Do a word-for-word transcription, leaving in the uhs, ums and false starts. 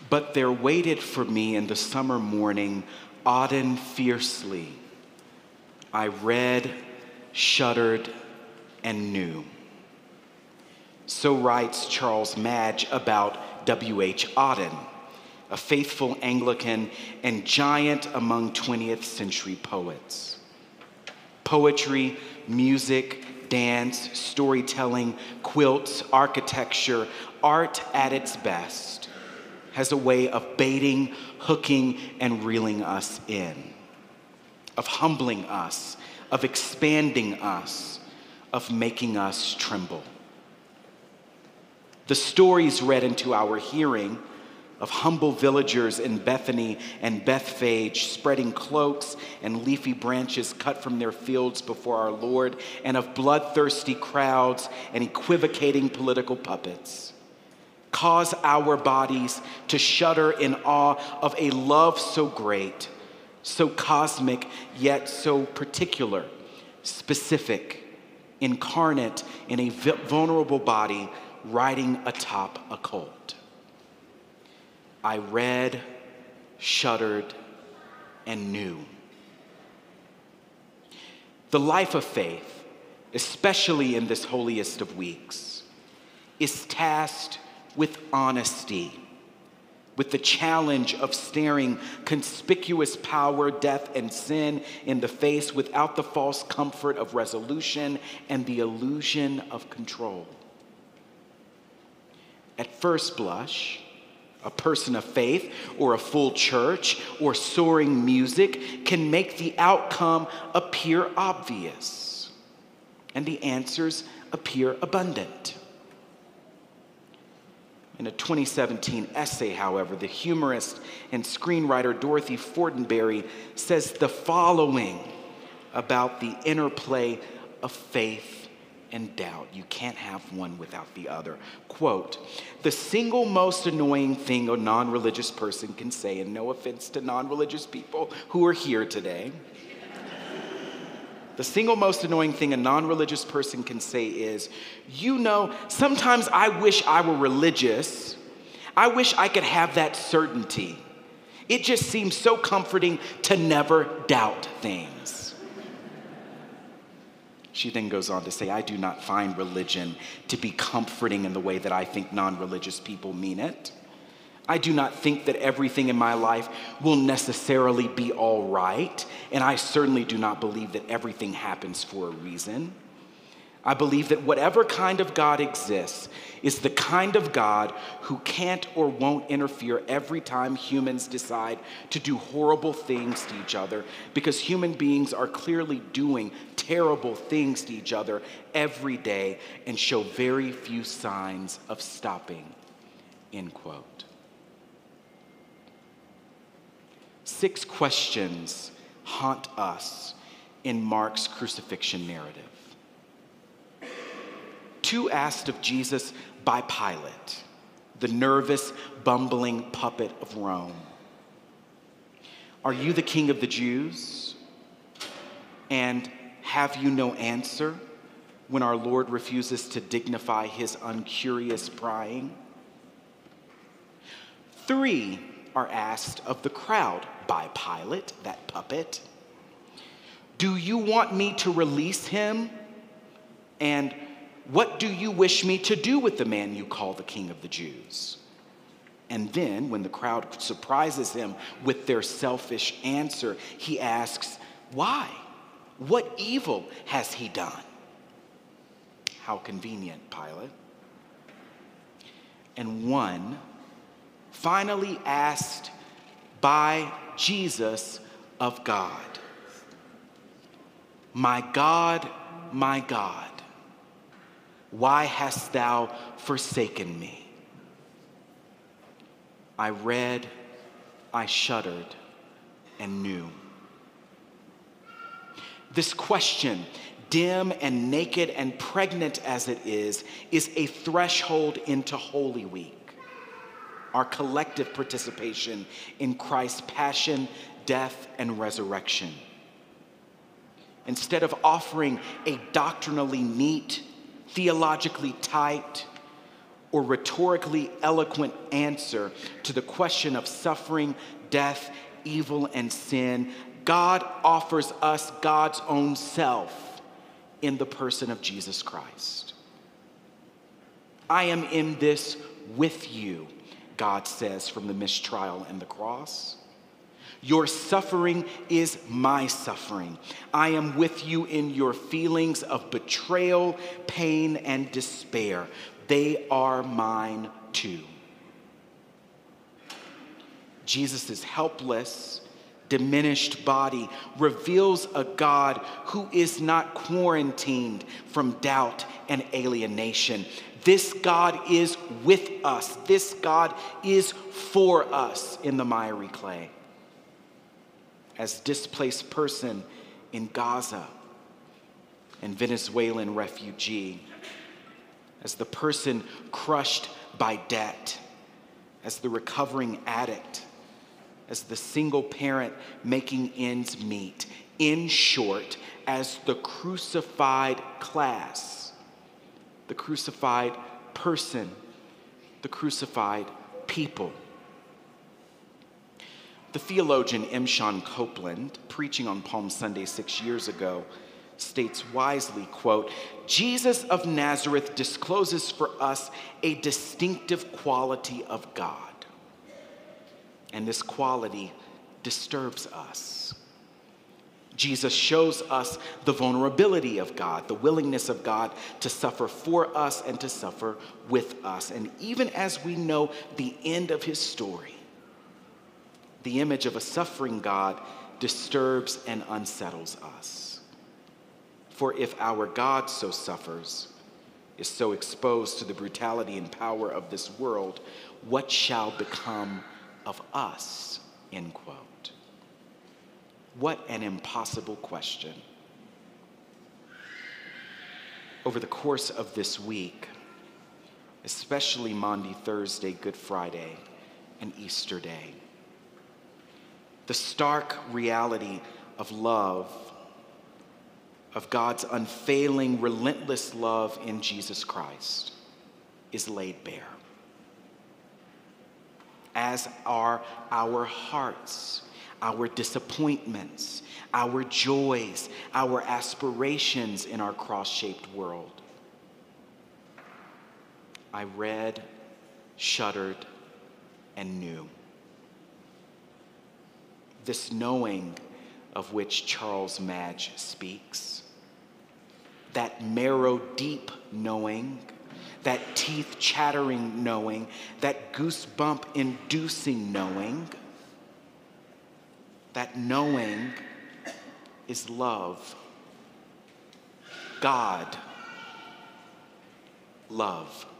But there waited for me in the summer morning, Auden fiercely. I read, shuddered, and knew. So writes Charles Madge about W H Auden, a faithful Anglican and giant among twentieth century poets. Poetry, music, dance, storytelling, quilts, architecture, art at its best has a way of baiting, hooking, and reeling us in, of humbling us, of expanding us, of making us tremble. The stories read into our hearing of humble villagers in Bethany and Bethphage spreading cloaks and leafy branches cut from their fields before our Lord, and of bloodthirsty crowds and equivocating political puppets, cause our bodies to shudder in awe of a love so great, so cosmic, yet so particular, specific, incarnate in a vulnerable body riding atop a colt. I read, shuddered, and knew. The life of faith, especially in this holiest of weeks, is tasked with honesty, with the challenge of staring conspicuous power, death, and sin in the face without the false comfort of resolution and the illusion of control. At first blush, a person of faith or a full church or soaring music can make the outcome appear obvious and the answers appear abundant. In a twenty seventeen essay, however, the humorist and screenwriter Dorothy Fortenberry says the following about the interplay of faith and doubt. You can't have one without the other. Quote, "The single most annoying thing a non-religious person can say," and no offense to non-religious people who are here today, the single most annoying thing a non-religious person can say is, "You know, sometimes I wish I were religious. I wish I could have that certainty. It just seems so comforting to never doubt things." She then goes on to say, "I do not find religion to be comforting in the way that I think non-religious people mean it. I do not think that everything in my life will necessarily be all right, and I certainly do not believe that everything happens for a reason. I believe that whatever kind of God exists is the kind of God who can't or won't interfere every time humans decide to do horrible things to each other, because human beings are clearly doing terrible things to each other every day and show very few signs of stopping," end quote. Six questions haunt us in Mark's crucifixion narrative. Two asked of Jesus by Pilate, the nervous, bumbling puppet of Rome. "Are you the king of the Jews? And have you no answer?" when our Lord refuses to dignify his uncurious prying. Three are asked of the crowd by Pilate, that puppet. "Do you want me to release him? And what do you wish me to do with the man you call the King of the Jews?" And then, when the crowd surprises him with their selfish answer, he asks, "Why? What evil has he done?" How convenient, Pilate. And one finally asked by Jesus of God, "My God, my God, why hast thou forsaken me?" I read, I shuddered, and knew. This question, dim and naked and pregnant as it is, is a threshold into Holy Week, our collective participation in Christ's passion, death, and resurrection. Instead of offering a doctrinally neat, theologically tight, or rhetorically eloquent answer to the question of suffering, death, evil, and sin. God offers us God's own self in the person of Jesus Christ. I am in this with you, God says from the mistrial and the cross. Your suffering is my suffering. I am with you in your feelings of betrayal, pain, and despair. They are mine too. Jesus' helpless, diminished body reveals a God who is not quarantined from doubt and alienation. This God is with us. This God is for us in the miry clay. As displaced person in Gaza and Venezuelan refugee, as the person crushed by debt, as the recovering addict, as the single parent making ends meet, in short, as the crucified class, the crucified person, the crucified people. The theologian M. Sean Copeland, preaching on Palm Sunday six years ago, states wisely, quote, Jesus of Nazareth discloses for us a distinctive quality of God. And this quality disturbs us. Jesus shows us the vulnerability of God, the willingness of God to suffer for us and to suffer with us. And even as we know the end of his story, the image of a suffering God disturbs and unsettles us. For if our God so suffers, is so exposed to the brutality and power of this world, what shall become of us? End quote. What an impossible question. Over the course of this week, especially Maundy Thursday, Good Friday, and Easter Day, the stark reality of love, of God's unfailing, relentless love in Jesus Christ, is laid bare. As are our hearts, our disappointments, our joys, our aspirations in our cross-shaped world. I read, shuddered, and knew. This knowing of which Charles Madge speaks, that marrow-deep knowing, that teeth-chattering knowing, that goosebump-inducing knowing, that knowing is love. God, love.